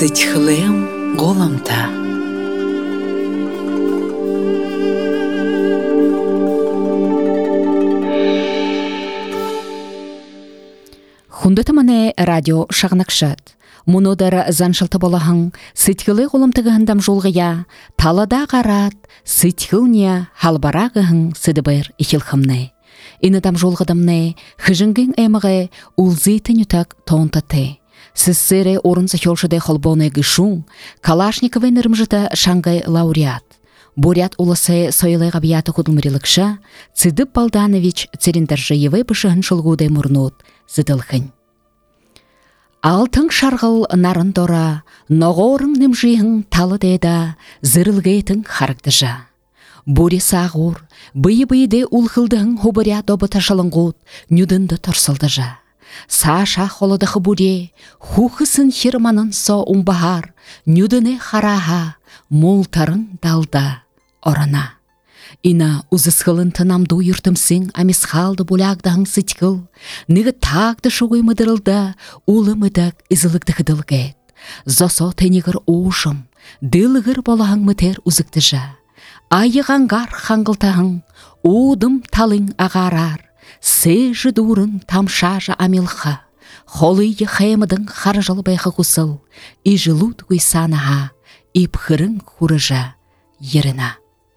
Сытхлем голамта. Хундатамане радио шағнақшат. Мұнодар заншылты болағың, сытхылы голамтығындам жолғыя, талада қарат, сытхылния халбарағығың сыдыбыр ихилхымны. Инадам жолғыдамны, хыжынгын әміғі улзыты нүтак тоңтаты. Сыссыры орынсы хелшыды холбоны гышун, Калашниковы нырмжыты шаңғай лауреат. Бурят улысы сойлайға бияты худылмырылықша, Цыдып Балданович Церендаржаевы бышығын шылғуды мұрнут зыдылхын. Алтын шарғыл нарын дора, ноғорың нымжиғын талы дейда, зырылғейтін харықтыжа. Бури сағур, быйы-быйды улхылдығын хубыря добы ташалыңғуд, нүдінді тұрсылдыжа. Саша холодығы буре, хухысын хирманын со умбахар, нүдіні хараға, молтарын далда орана. Ина узысқылын тынамду юртымсың амисхалды булягдағың сытқыл, нігі тағды шуғый мыдырылда, улы мыдық изылықты қыдылгет. Зосо тенігір оушым, дылығыр болағың мытер узықтыжа. Айығанғар қаңғылтағың, удым талың ағарар, Сэжі дұрын тамшажа амилха, холыйы хаймыдың харжыл байқы құсыл, и жылуд гүйсанаға, и пхырын хурыжа еріна.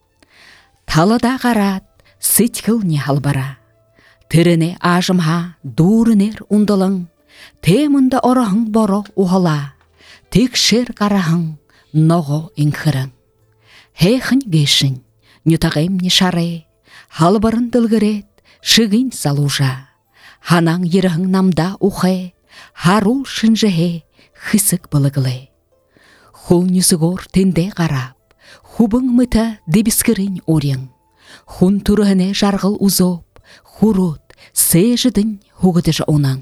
Талыда қарат, сытқыл не халбара. Тіріне ажымға дұрынер ұндылың, темінді орағың боро ұғыла, тек шер қарағың ноғо инхырың. Хейхін гешін, нүтағым не шары, халбарын дылгірет, Шығын салужа, ханаң еріғің намда ұхай, харул шынжығы хысық бұлығылы. Хул нүсігор тенде қарап, хубың мұта дебіскірін орың. Хун тұрығыне жарғыл ұзоп, хурут сэжідің хуғыдыжы онын.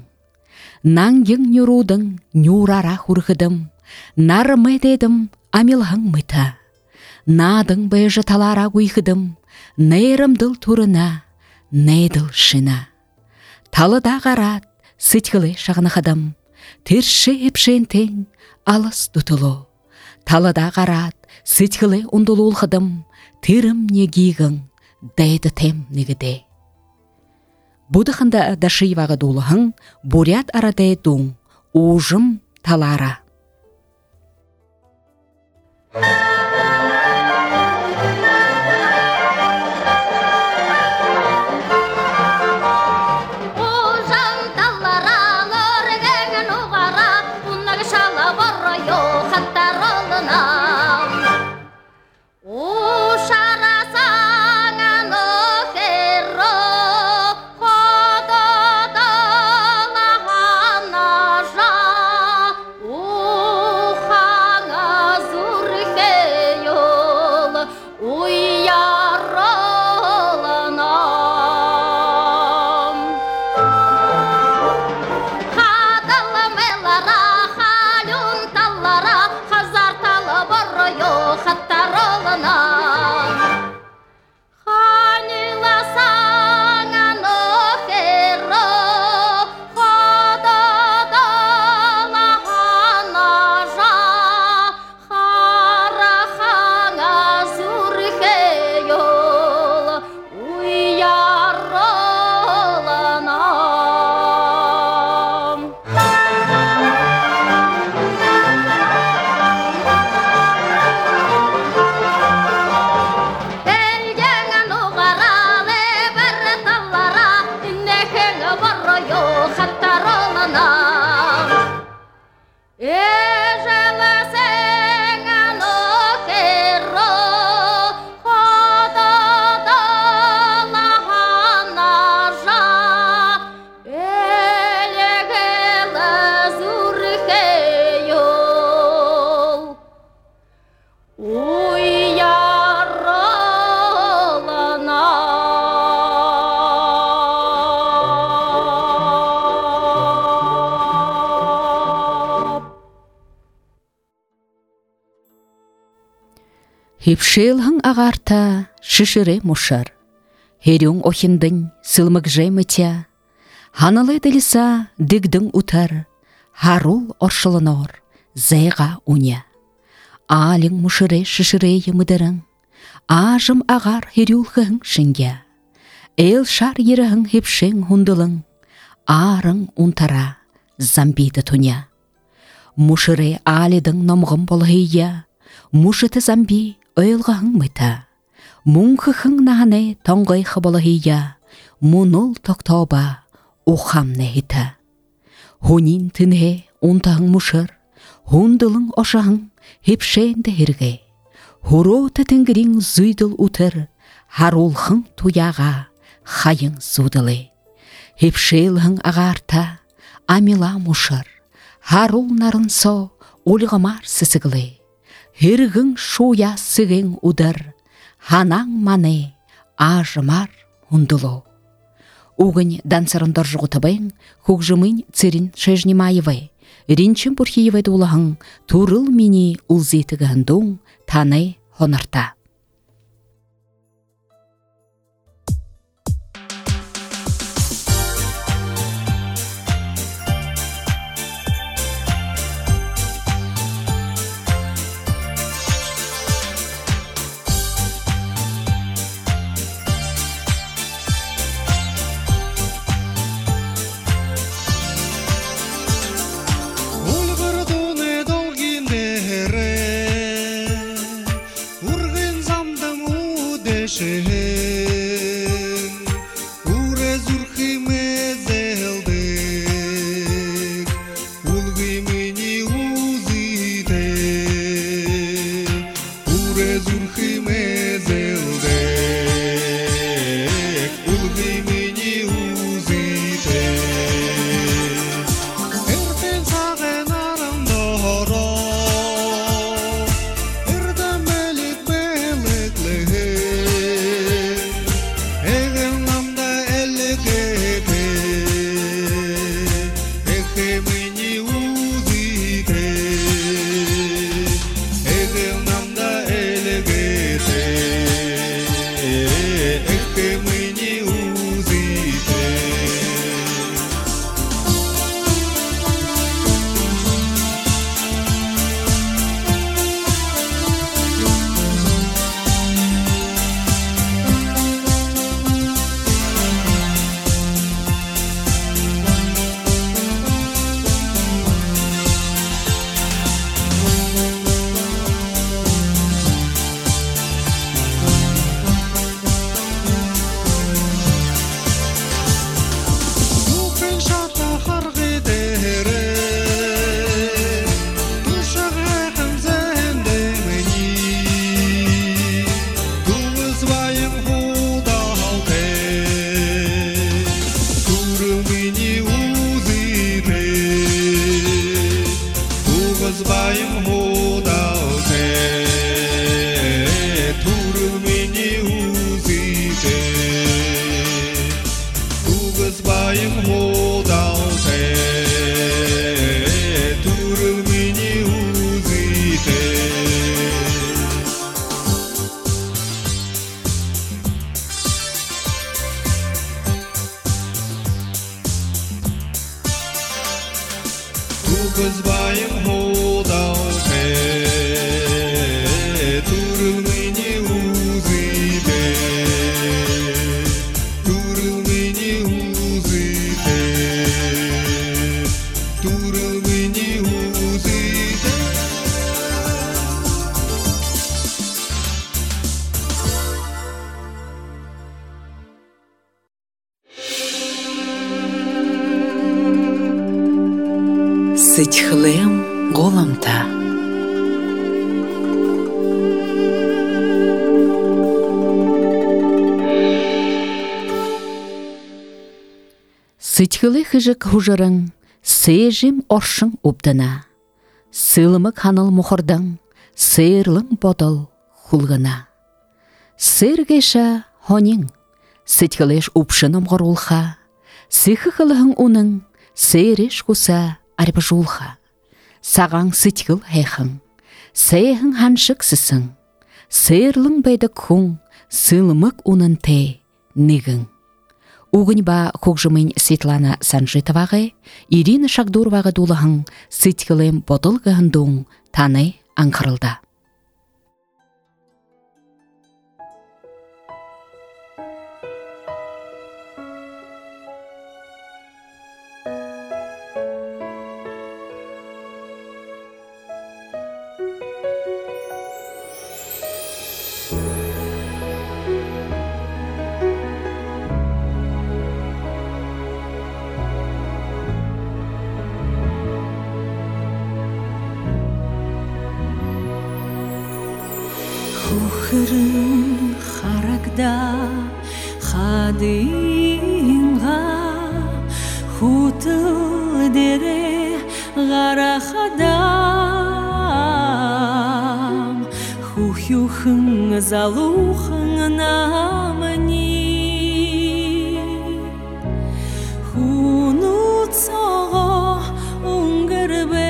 Наңгың нүрудың нүрара хурғыдым, нарымы дедім амилғың мұта. Надың бәжі талара гүйхыдым, нейрімділ тұрына, Нейділ шына. Талыда қарат, сытқылы шағынықыдым, Терші епшентен алыс тұтылу. Талыда қарат, сытқылы ұндылу ұлғыдым, Тірім негігің дәйді тем негіде. Бұдықында дашыйвағы дулығың, Бурят арадай дуң, ұжым талара. Хипшелхың ағарта шишире мушар. Херюң охиндың сылмык жемытя. Ханалы дылиса дигдің утар. Харул оршылынор, зайға уня. Алың мұшыре шышыре емідірің, ажым ағар херюлхың шынге. Эл шар ерігің хепшең хундылың, арың унтара замбиді туня. Мұшыре алидың номғым болғыя, мұшыты замби өйлғағың мұйта. Мұңқықың нағаны тоңғайқы болғыя, мұныл тоқтауба ұқамны хита. Хунин тінге унтағың мұшыр, хундылың ошағың хепшенді херге. Хуроты тінгірің зүйділ ұтыр, харулхың туяға хайың зудылы. Хепшелхың ағарта, амила мұшыр, харул нарын со ұлғымар сісігілі. Хергің шуя сігің ұдыр, ханаң маны ажымар хундылу. Угын дансырындар жұғытыбың, хуғжымын цирин шежнемайывай, ринчим бұрхиевай дулағың, турыл мені ұлзетігіндуң таны хонарта. Ситхлем голамта. Ситхлы хыжык хужырың, сейжім оршың ұбдына. Сылымык ханыл мұхырдың, сейрлың бодыл хулгына. Сыргеша хонин, ситхлеш ұпшын омғыр улха. Сихықылығың уның, сейреш құса арбы жулха. Саған ситхыл хайхың, сейхің ханшықсысың. Сейрлың бәйді күң, сылымык унын те нигің. Угыньба хогжымын Светлана Санжитовағы, Ирина Шагдуровағы дулығын сыткілем бодылғындуң таны аңқырылда. Хухырын харагда хадинға хутыл дере ғарахадам хухюхын залухын намани хунут соға уңгырбе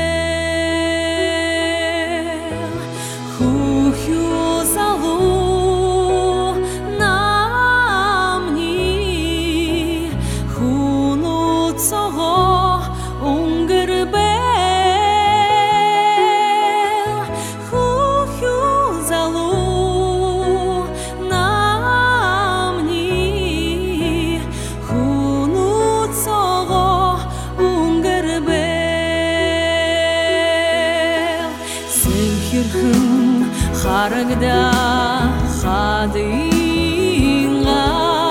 Харагда хадинға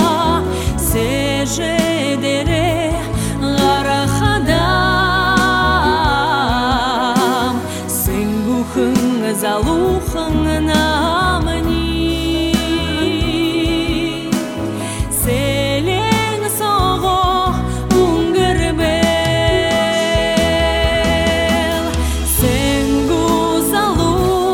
сежедере ғарахадам сенгухын залухын намани селен соғы уңгырбел сенгу залу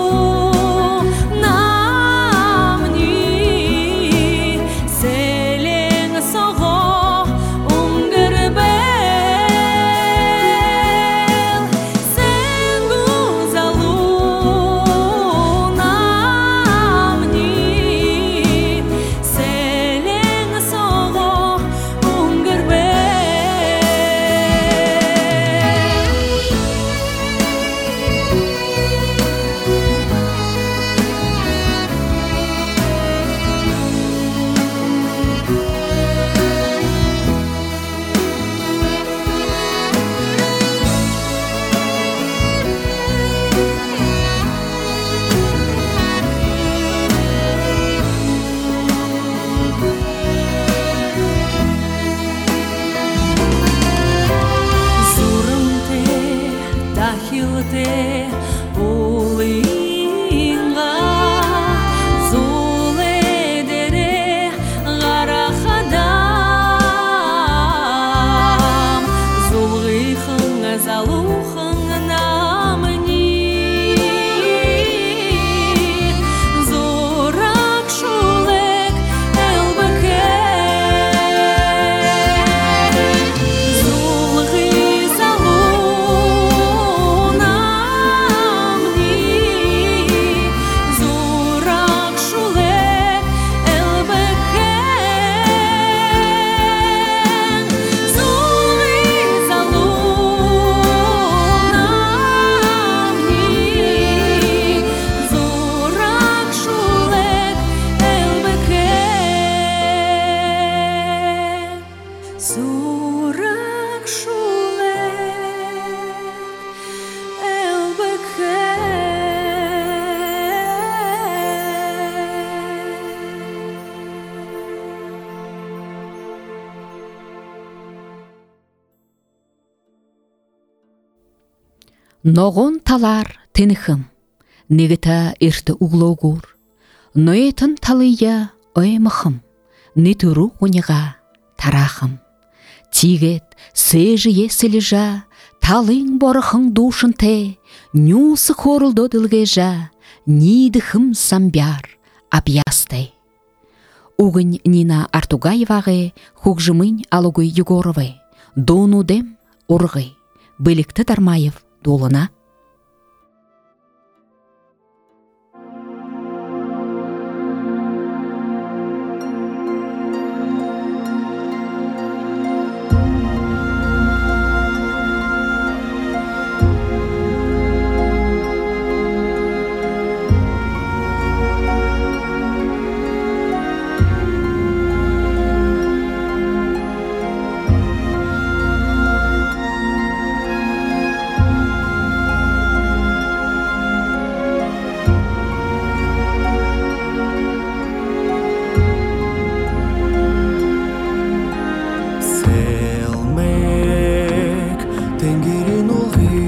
Ноғон талар тенихым, негіта ерті углогур, ноетін талыя оймықым, нетуру униға тарахым. Тигет сежі есележа, талың борықың душын те, нюсы хорылды дылгежа, нидіхым самбяр абьястай. Угын Нина Артугаевағы, хugжымын Алугы Егоровы, донудем урғы, Білікті Тармаев долына. тенгерин улги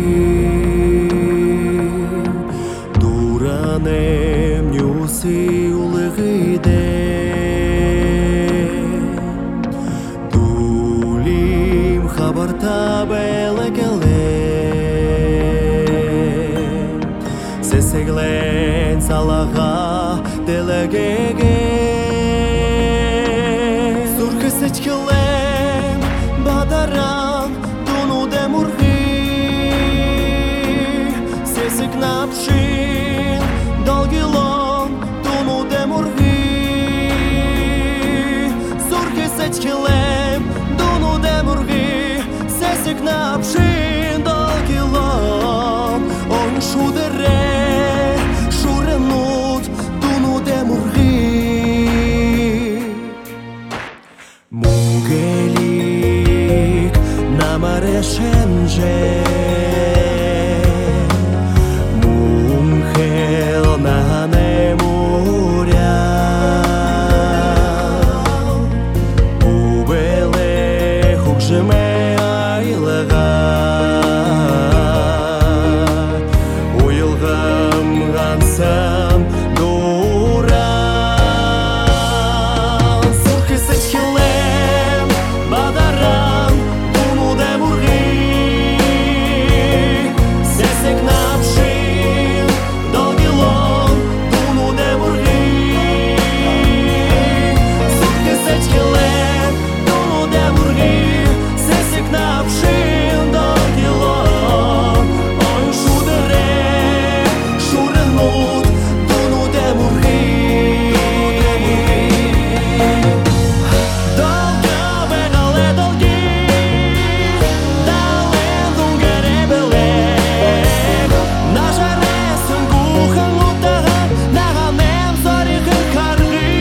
дуранем нюси улгиде дулим хабарта белекеле сесеглен салага делегеге сурke seçkilem badaran dunu demurgi sesik napshin dalgilon dunu demurgi surke seçkilem dunu demurgi sesik napshin dalgilon on şudere şurenut dunu demurgi Mungelik namareshenje Munghel nahane murya Ubele hukjeme aylaga Uyilgam gansam dura Surke seçkilem badaran dunu demurgi Sesek napshin dalgilon dunu demurgi Surke seçkilem dunu demurgi Sesek napshin dalgilon On şudere şurenut dunu demurgi Dalga begale dalgi Dalen dungere belek Najaresun guhan utahan Naganem zarikın kargi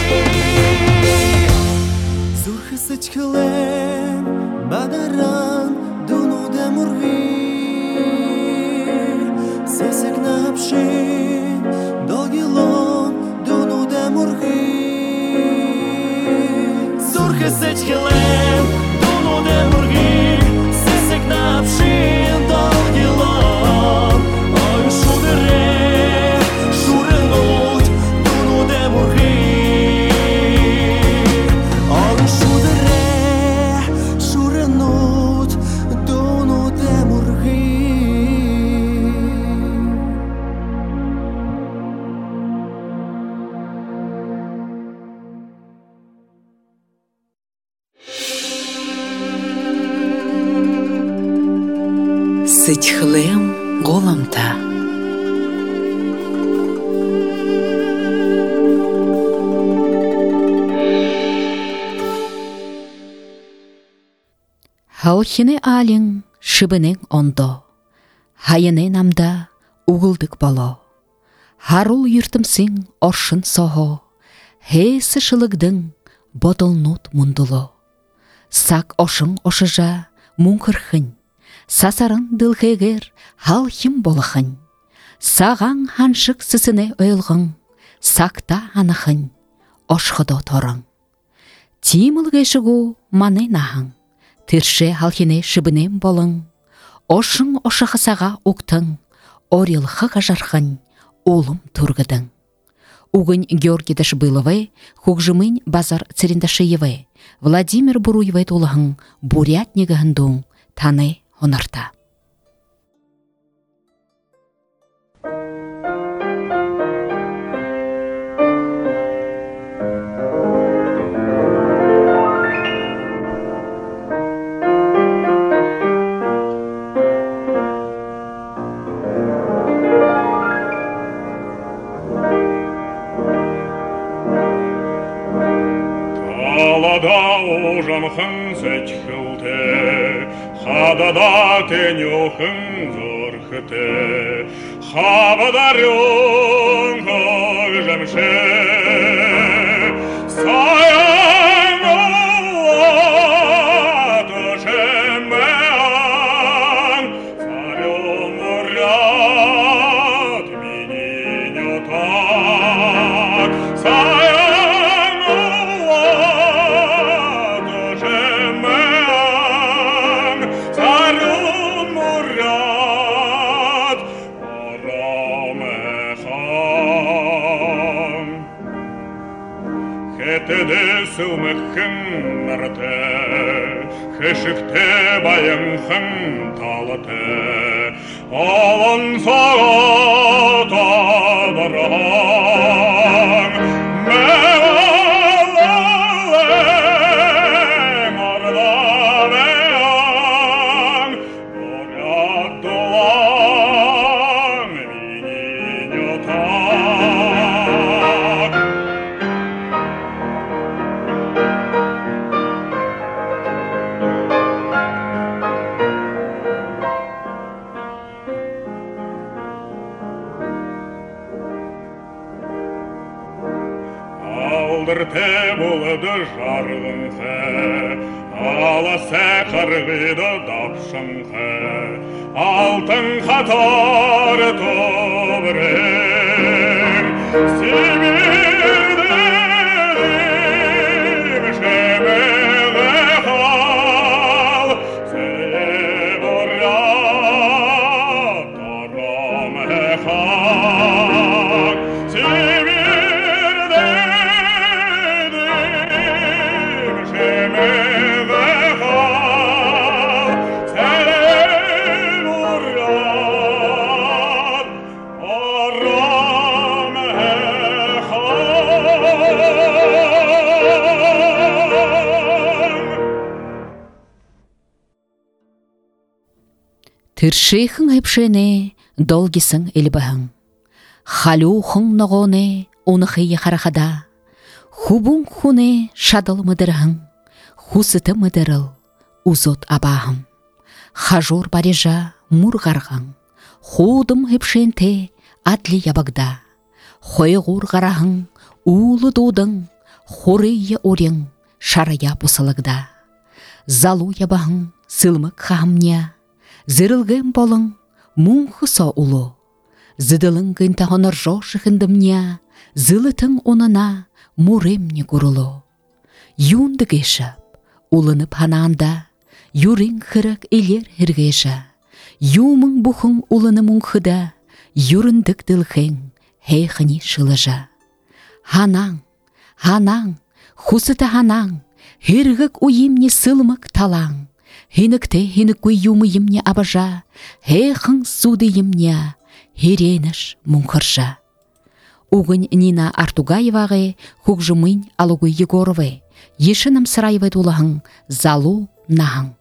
Zurkı seçkilem badaran dunu demurgi Sesek napshin dalgilon dunu demurgi Surke seçkilem dunu demurgi Sesek napshin dalgilon Oy şudere şurenut dunu demurgi Oy şudere şurenut dunu demurgi Сычхлем голамта. Халхине алин шибенең ондо. Хайыне намда угылдык бало. Харул юртымсың оршын сохо. Хейсы шылыгдың бодолнут мундуло. Сак ошың ошыжа муңкырхын. Сасарын дылхегер халхим болахын. Саған ханшык сысыне өйлғын. Сакта анахын. Ошхыдо торың. Тимылгешігу маны нахын. Тирше халхине шибінем болың. Ошың ошықысаға уктың. Орилхы ғажархын. Олым тургыдың. Угынь Георгий Дашбыловы, Хукжымынь Базар Церендашиевы, Владимир Буруевы тулығын бурятнегі ғындуң таны онарта. Ужамхын сәчхілті, хадада тенюхын зорхыты, хабадарюн көжемші, саян атышыман, царем уряд мининютак, Царю нырты, хешікте байыңхын талыты, алын саға табырың, мәғалың ардамең, оряддылың менен ютақ. Алдырте болады жарғынғы, аласы қырғиды дапшынғы, алтын қатар тобырың, себердім жемеғі қал, сәйіп ұрят тарамы қал, Тіршейхің әпшене долгисың елбағың. Халюхың нұғоне онықы қарақада. Хубун хуне шадыл мұдырғың. Хусыты мұдырыл ұзот абағым. Хажур барежа мұрғарғың. Худым әпшенте адлі ябағда. Хойғур қарағың улы дудың. Хорые орың шарая бұсылығда. Залу ябағың сылмық қағымня. Зірілген болың мұңқыса ұлы. Зыдылың гынтағыныр жошықындымня. Зылытың онына мұремне күрілі. Юнды кешіп, ұлынып хананда. Юрин қырық елер хіргежі. Юмың бұхың ұлыны мұңқыда. Юріндік дылхен хейхіні шылыжа. Ханаң, ханаң, хусыты ханаң. Хіргік уйымне сылмық талаң. Хинікте хиніккөй юмы емне абажа, хейхың суды емне, хереніш мұңқыржа. Уғын Нина Артугаевағы, хұқжымын Алугы Егоровы, ешінім сырайвы дулығың, залу нағың.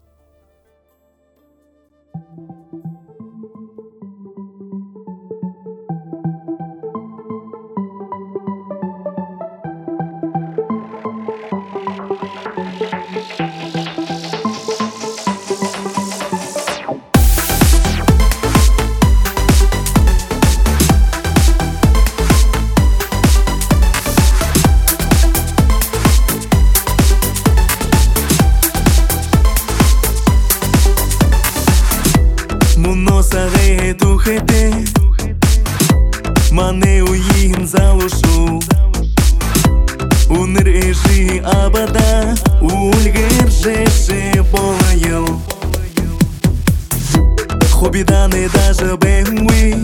Мане уйын залушу, уныр ежи абада, ульгер жеші болайыл. Хобиданы даже бэнгуи,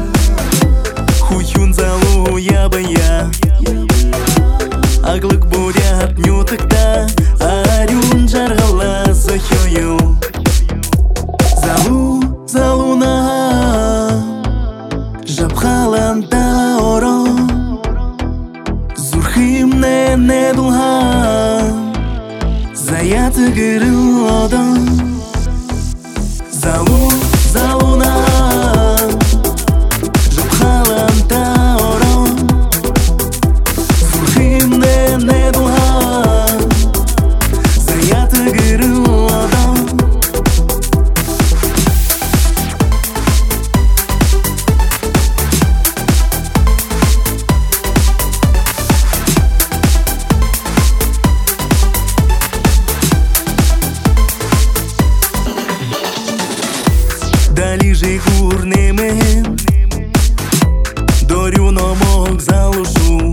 хуюн залу ябая. Аглык бурят нютыкта, арюн жарғала захойыл. Залу на жапхаланда оро, зурхимне не дулхан, заяты гырыл одан. Залу на жапхаланда оро, зурхимне не дулхан, заяты гырыл одан. Дали же гурнемен, дорю номок залушу.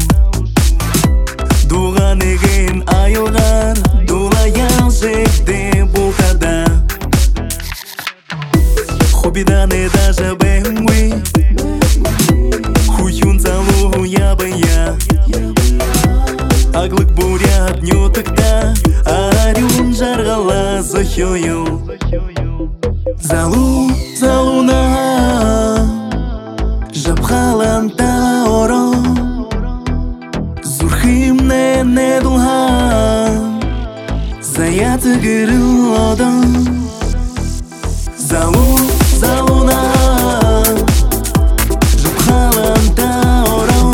Дуғанеген айылғар, дулаял жекте бұлтада. Хобиданы даже бэнгуи, хуюн залу ябая. Аглык бурят нютыкта, Залу, залуна Жапхаланта оро Зурхимне недулхан Заята гырыл одан Залу, залуна Жапхаланта оро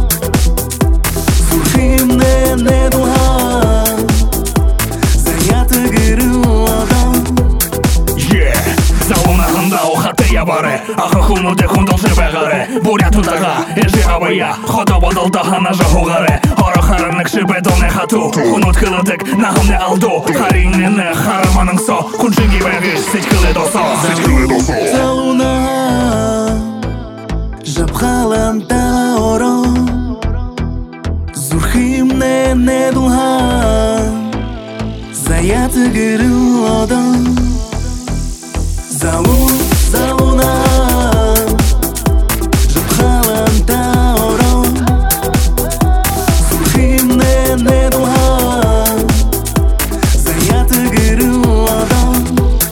Зурхимне недулхан Заята гырыл одан Залунағында оқаты ябары Ақы құмыды құндыл жібәғары Бурятудаға ежі абая Хода бодылды хана жағуғары Ора қарынық жібеділне хату Құнут кылыдық нағымны алду Қариннені қараманың со Күншінгі бәғіш сечкілі досо Залуна Жапхаланта оро Зурхимне недулхан Заята гырыл одан Залу, залуна Жапхаланта оро Зурхимне недулхан Заята гырыл одан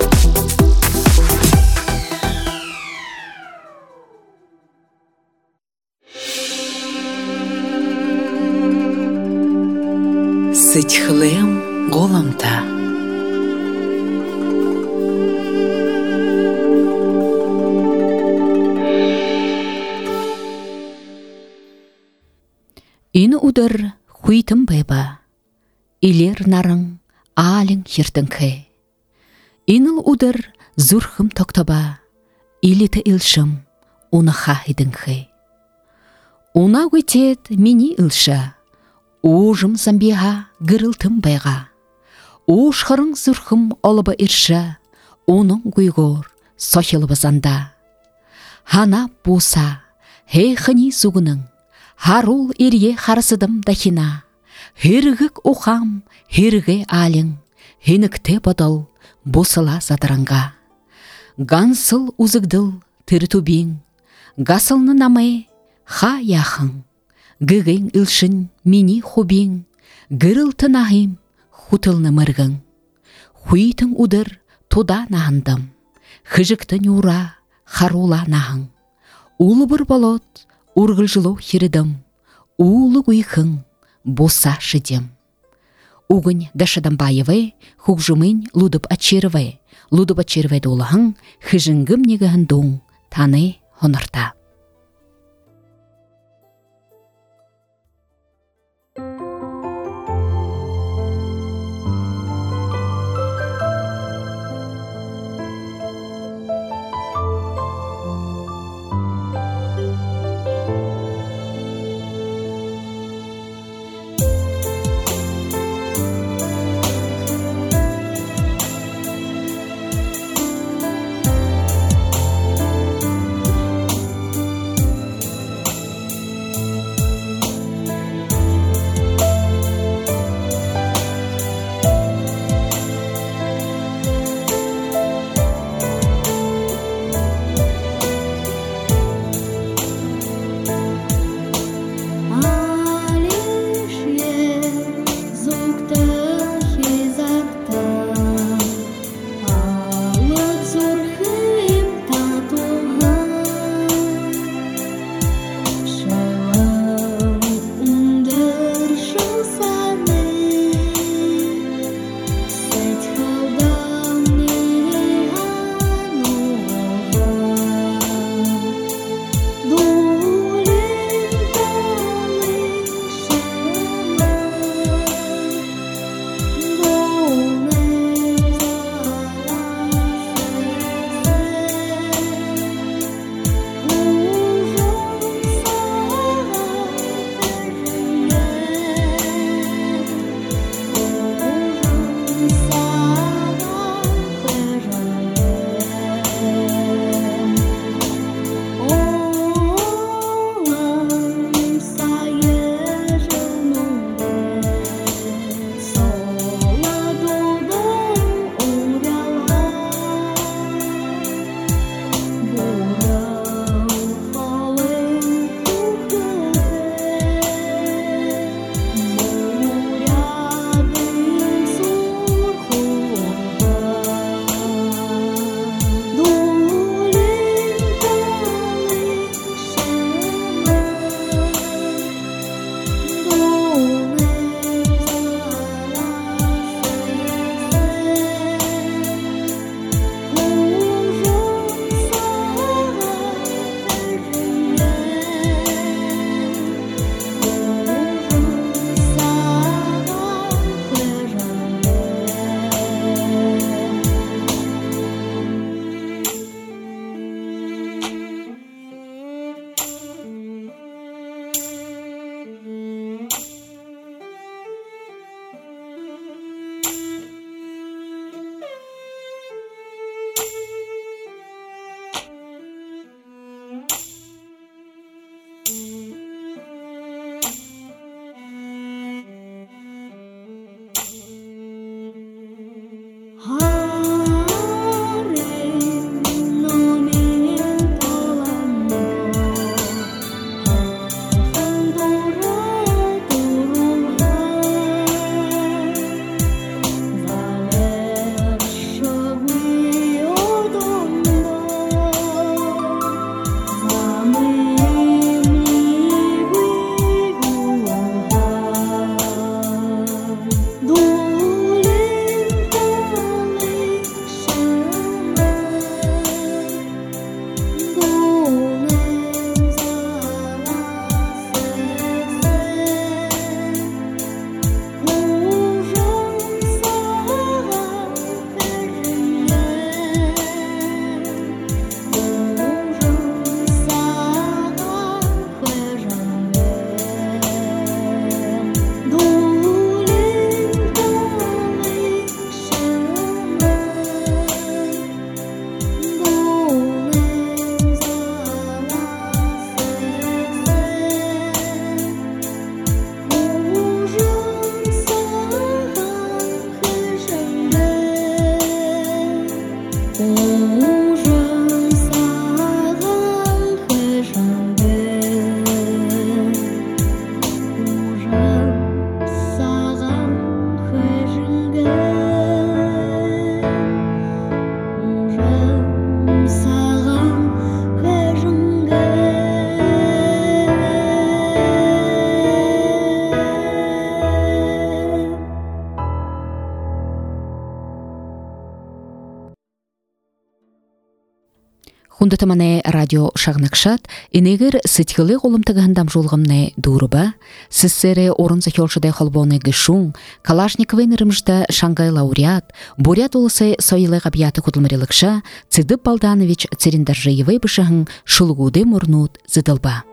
Сытхлем голамта. Ин удыр хуйтым бэба, илер нарың алың хиртынхэ. Иныл удыр зурхым токтаба, илеті илшым унаха хидынхэ. Уна өтет мини илша, ужым замбиға гырылтым байға. Ушхырың зурхым олыба ирша, оның гүйгор сохилыбы занда. Хана буса, хейхыни зугының, Харул ирге харысыдым дахина, Хиргік ухам, хирге алың, Хенікте бодыл, босыла задыранға. Гансыл узыгдыл, тіртубин, Гасылны намай, ха яхың, Гігің илшін, мини хубин, Гырылты нахим, хутылны мыргың. Хуйтың удыр, туда нахындым, Хыжыктын ура, харула нахың. Улы бір болот, Ургыл жылу хиридым, улы гүйхың, боса шидем. Угын дашадам байывай, хугжумын лудып ачирывай долахың, хыжынгым негіхін доң, таны хонырта. Хундатамане радио шагнакшат, инегер сытхылы голымтыгындам жолгымне дурба, ссср орын захёлшыдай холбоны гышун, Калашниковын рымжда Шангай лауреат, Бурят улысы сойлы габияты кудылмырылыкша, Цыдып Балданович Церендаржиевый бышыгын шулгуды мурнут зыдылба.